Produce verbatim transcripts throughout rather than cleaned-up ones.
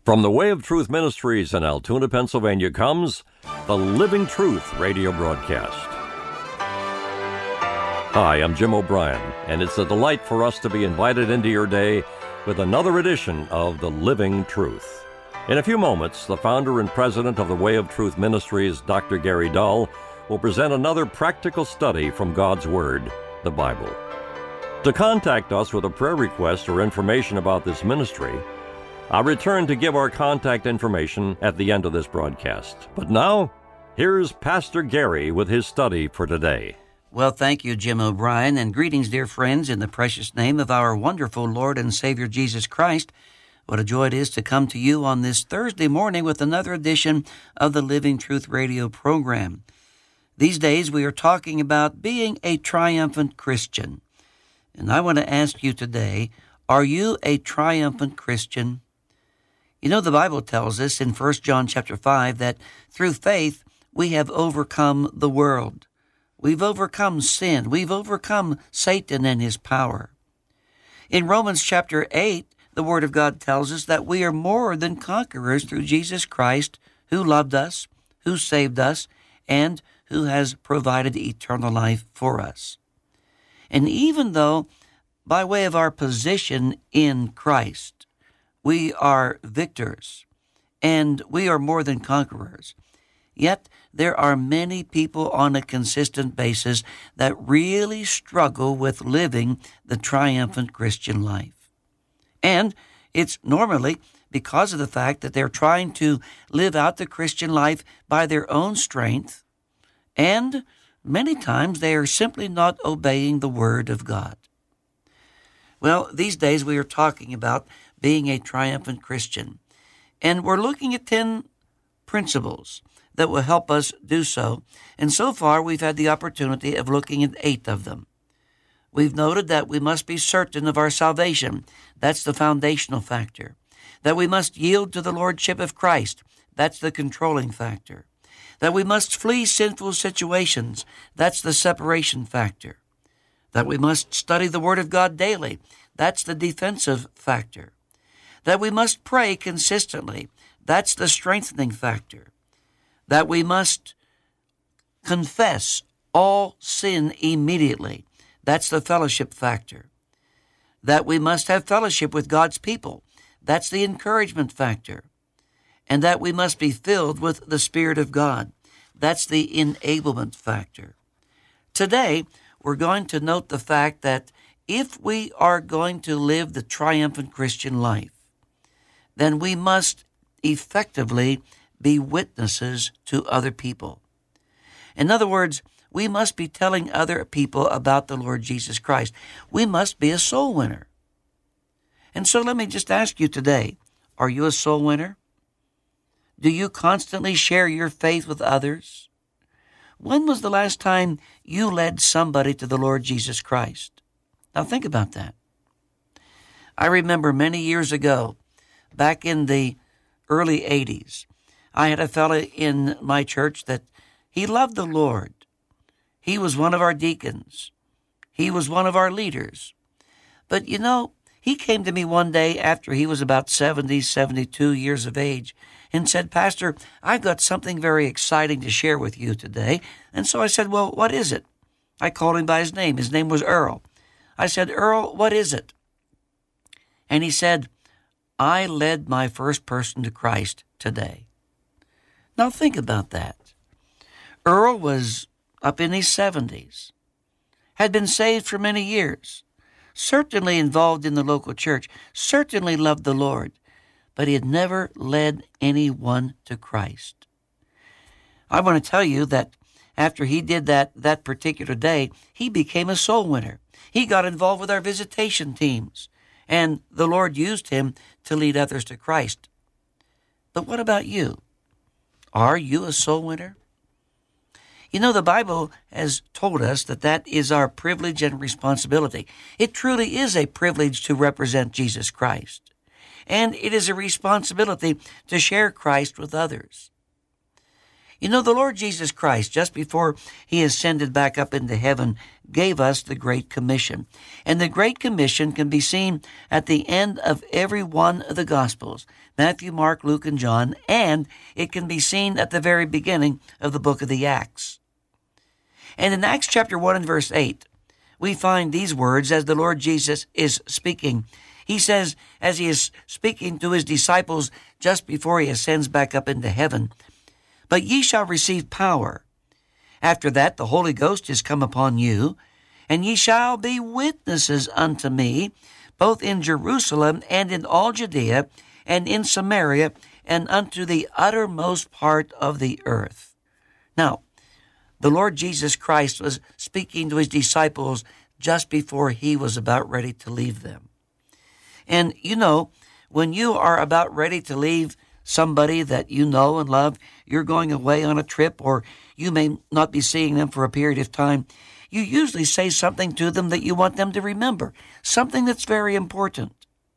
From the Way of Truth Ministries in Altoona, Pennsylvania comes the Living Truth radio broadcast. Hi, I'm Jim O'Brien, and it's a delight for us to be invited into your day with another edition of the Living Truth. In a few moments, the founder and president of the Way of Truth Ministries, Doctor Gary Dull, will present another practical study from God's Word, the Bible. To contact us with a prayer request or information about this ministry, I'll return to give our contact information at the end of this broadcast. But now, here's Pastor Gary with his study for today. Well, thank you, Jim O'Brien, and greetings, dear friends, in the precious name of our wonderful Lord and Savior Jesus Christ. What a joy it is to come to you on this Thursday morning with another edition of the Living Truth radio program. These days, we are talking about being a triumphant Christian. And I want to ask you today, are you a triumphant Christian? You know, the Bible tells us in First John chapter five that through faith we have overcome the world. We've overcome sin. We've overcome Satan and his power. In Romans chapter eight, the Word of God tells us that we are more than conquerors through Jesus Christ, who loved us, who saved us, and who has provided eternal life for us. And even though, by way of our position in Christ, we are victors, and we are more than conquerors. Yet there are many people on a consistent basis that really struggle with living the triumphant Christian life. And it's normally because of the fact that they're trying to live out the Christian life by their own strength, and many times they are simply not obeying the Word of God. Well, these days we are talking about being a triumphant Christian. And we're looking at ten principles that will help us do so. And so far, we've had the opportunity of looking at eight of them. We've noted that we must be certain of our salvation. That's the foundational factor. That we must yield to the Lordship of Christ. That's the controlling factor. That we must flee sinful situations. That's the separation factor. That we must study the Word of God daily. That's the defensive factor. That we must pray consistently. That's the strengthening factor. That we must confess all sin immediately. That's the fellowship factor. That we must have fellowship with God's people. That's the encouragement factor. And that we must be filled with the Spirit of God. That's the enablement factor. Today, we're going to note the fact that if we are going to live the triumphant Christian life, then we must effectively be witnesses to other people. In other words, we must be telling other people about the Lord Jesus Christ. We must be a soul winner. And so let me just ask you today, are you a soul winner? Do you constantly share your faith with others? When was the last time you led somebody to the Lord Jesus Christ? Now think about that. I remember many years ago, back in the early eighties, I had a fellow in my church that he loved the Lord. He was one of our deacons. He was one of our leaders. But you know, he came to me one day after he was about seventy, seventy-two years of age and said, "Pastor, I've got something very exciting to share with you today." And so I said, "Well, what is it?" I called him by his name. His name was Earl. I said, "Earl, what is it?" And he said, "I led my first person to Christ today." Now think about that. Earl was up in his seventies, had been saved for many years, certainly involved in the local church, certainly loved the Lord, but he had never led anyone to Christ. I want to tell you that after he did that that particular day, he became a soul winner. He got involved with our visitation teams, and the Lord used him to lead others to Christ. But what about you? Are you a soul winner? You know, the Bible has told us that that is our privilege and responsibility. It truly is a privilege to represent Jesus Christ. And it is a responsibility to share Christ with others. You know, the Lord Jesus Christ, just before he ascended back up into heaven, gave us the Great Commission. And the Great Commission can be seen at the end of every one of the Gospels, Matthew, Mark, Luke, and John, and it can be seen at the very beginning of the book of the Acts. And in Acts chapter one and verse eight, we find these words as the Lord Jesus is speaking. He says, as he is speaking to his disciples just before he ascends back up into heaven, "But ye shall receive power. After that the Holy Ghost is come upon you, and ye shall be witnesses unto me, both in Jerusalem and in all Judea, and in Samaria, and unto the uttermost part of the earth." Now, the Lord Jesus Christ was speaking to his disciples just before he was about ready to leave them. And you know, when you are about ready to leave somebody that you know and love, you're going away on a trip, or you may not be seeing them for a period of time, you usually say something to them that you want them to remember, something that's very important.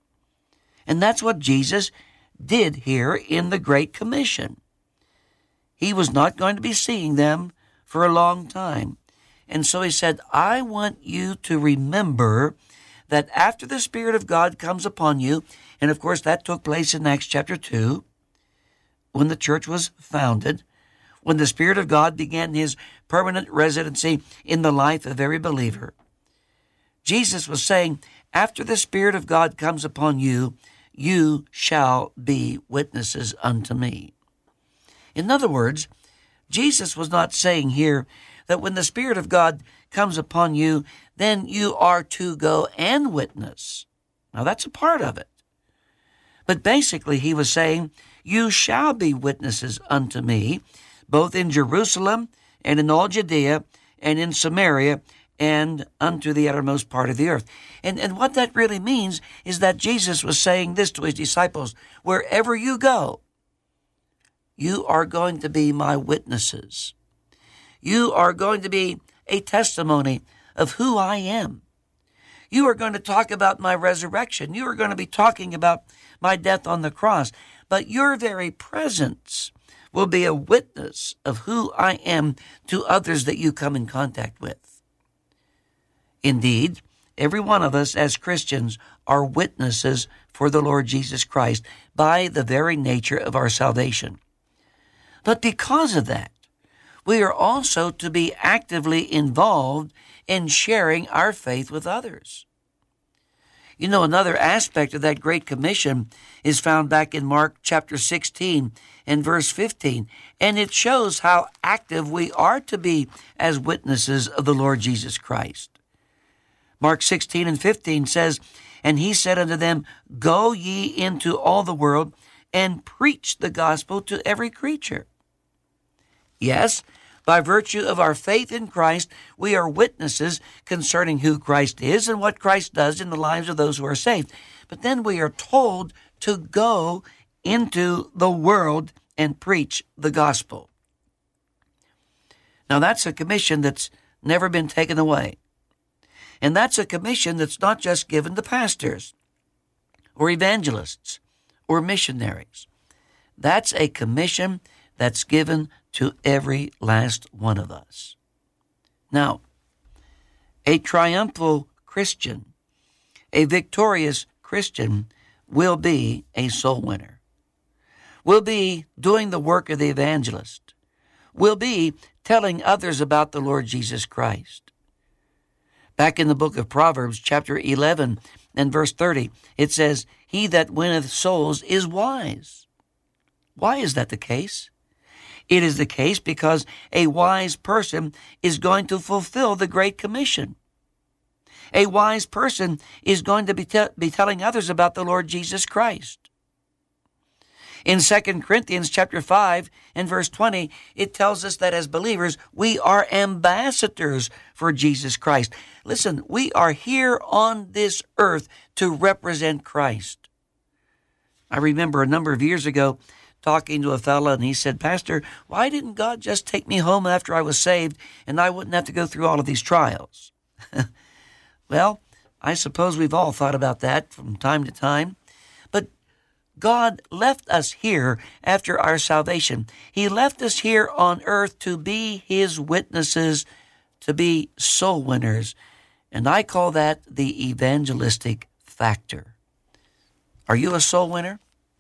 And that's what Jesus did here in the Great Commission. He was not going to be seeing them for a long time. And so he said, I want you to remember that after the Spirit of God comes upon you, and of course that took place in Acts chapter two, when the church was founded, when the Spirit of God began his permanent residency in the life of every believer. Jesus was saying, after the Spirit of God comes upon you, you shall be witnesses unto me. In other words, Jesus was not saying here that when the Spirit of God comes upon you, then you are to go and witness. Now that's a part of it. But basically he was saying, you shall be witnesses unto me, both in Jerusalem and in all Judea and in Samaria and unto the uttermost part of the earth. And, and what that really means is that Jesus was saying this to his disciples, wherever you go, you are going to be my witnesses. You are going to be a testimony of who I am. You are going to talk about my resurrection. You are going to be talking about my death on the cross. But your very presence will be a witness of who I am to others that you come in contact with. Indeed, every one of us as Christians are witnesses for the Lord Jesus Christ by the very nature of our salvation. But because of that, we are also to be actively involved in sharing our faith with others. You know, another aspect of that Great Commission is found back in Mark chapter sixteen and verse fifteen, and it shows how active we are to be as witnesses of the Lord Jesus Christ. Mark sixteen and fifteen says, And he said unto them, Go ye into all the world, and preach the gospel to every creature. Yes, by virtue of our faith in Christ, we are witnesses concerning who Christ is and what Christ does in the lives of those who are saved. But then we are told to go into the world and preach the gospel. Now that's a commission that's never been taken away. And that's a commission that's not just given to pastors or evangelists or missionaries. That's a commission that's given to every last one of us. Now, a triumphal Christian, a victorious Christian, will be a soul winner, will be doing the work of the evangelist, will be telling others about the Lord Jesus Christ. Back in the book of Proverbs, chapter eleven and verse thirty, it says, He that winneth souls is wise. Why is that the case? It is the case because a wise person is going to fulfill the Great Commission. A wise person is going to be, te- be telling others about the Lord Jesus Christ. In Second Corinthians chapter five and verse twenty, it tells us that as believers, we are ambassadors for Jesus Christ. Listen, we are here on this earth to represent Christ. I remember a number of years ago talking to a fella, and he said, Pastor, why didn't God just take me home after I was saved and I wouldn't have to go through all of these trials? Well, I suppose we've all thought about that from time to time. But God left us here after our salvation. He left us here on earth to be His witnesses, to be soul winners. And I call that the evangelistic factor. Are you a soul winner?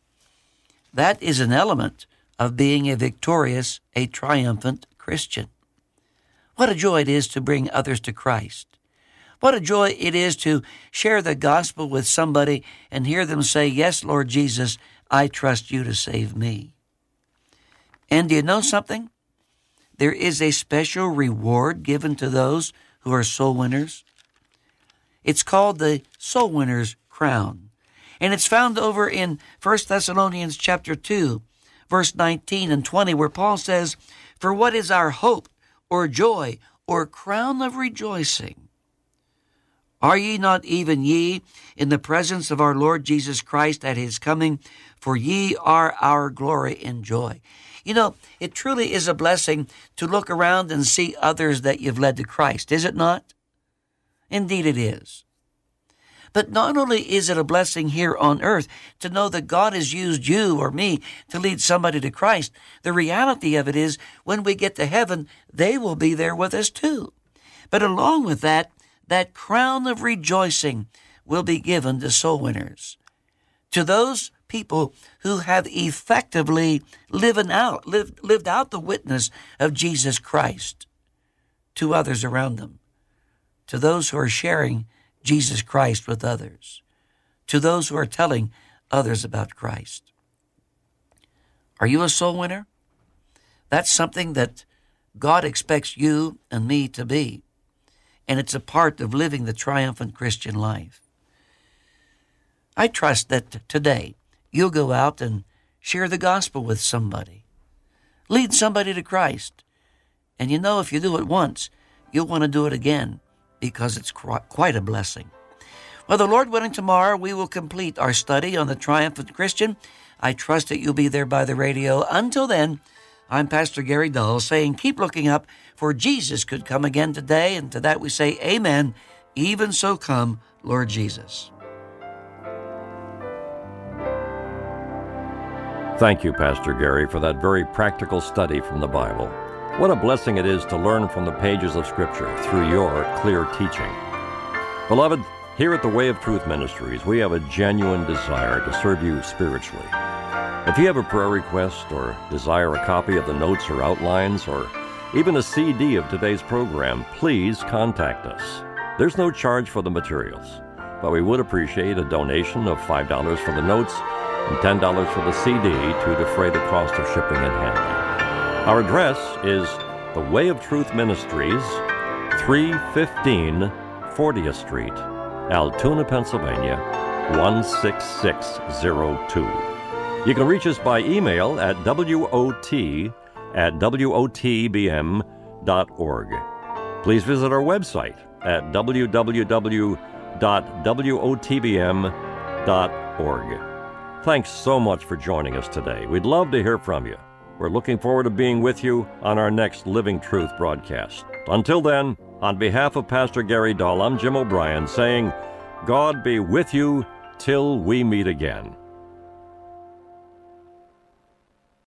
That is an element of being a victorious, a triumphant Christian. What a joy it is to bring others to Christ. What a joy it is to share the gospel with somebody and hear them say, "Yes, Lord Jesus, I trust you to save me." And do you know something? There is a special reward given to those who are soul winners. It's called the Soul Winner's Crown. And it's found over in First Thessalonians chapter two, verse nineteen and twenty, where Paul says, "For what is our hope or joy or crown of rejoicing? Are ye not even ye in the presence of our Lord Jesus Christ at His coming? For ye are our glory and joy." You know, it truly is a blessing to look around and see others that you've led to Christ, is it not? Indeed it is. But not only is it a blessing here on earth to know that God has used you or me to lead somebody to Christ, the reality of it is when we get to heaven, they will be there with us too. But along with that, that crown of rejoicing will be given to soul winners, to those people who have effectively lived out, lived, lived out the witness of Jesus Christ to others around them, to those who are sharing Jesus Christ with others, to those who are telling others about Christ. Are you a soul winner? That's something that God expects you and me to be. And it's a part of living the triumphant Christian life. I trust that today you'll go out and share the gospel with somebody. Lead somebody to Christ. And you know, if you do it once, you'll want to do it again because it's quite a blessing. Well, the Lord willing, tomorrow we will complete our study on the triumphant Christian. I trust that you'll be there by the radio. Until then, I'm Pastor Gary Dull saying keep looking up, for Jesus could come again today, and to that we say amen. Even so come, Lord Jesus. Thank you, Pastor Gary, for that very practical study from the Bible. What a blessing it is to learn from the pages of Scripture through your clear teaching. Beloved, here at the Way of Truth Ministries, we have a genuine desire to serve you spiritually. If you have a prayer request or desire a copy of the notes or outlines or even a C D of today's program, please contact us. There's no charge for the materials, but we would appreciate a donation of five dollars for the notes and ten dollars for the C D to defray the cost of shipping and handling. Our address is The Way of Truth Ministries, three fifteen fortieth Street, Altoona, Pennsylvania, one six six zero two. You can reach us by email at W O T at W O T B M dot org. Please visit our website at w w w dot W O T B M dot org. Thanks so much for joining us today. We'd love to hear from you. We're looking forward to being with you on our next Living Truth broadcast. Until then, on behalf of Pastor Gary Dull, I'm Jim O'Brien saying, God be with you till we meet again.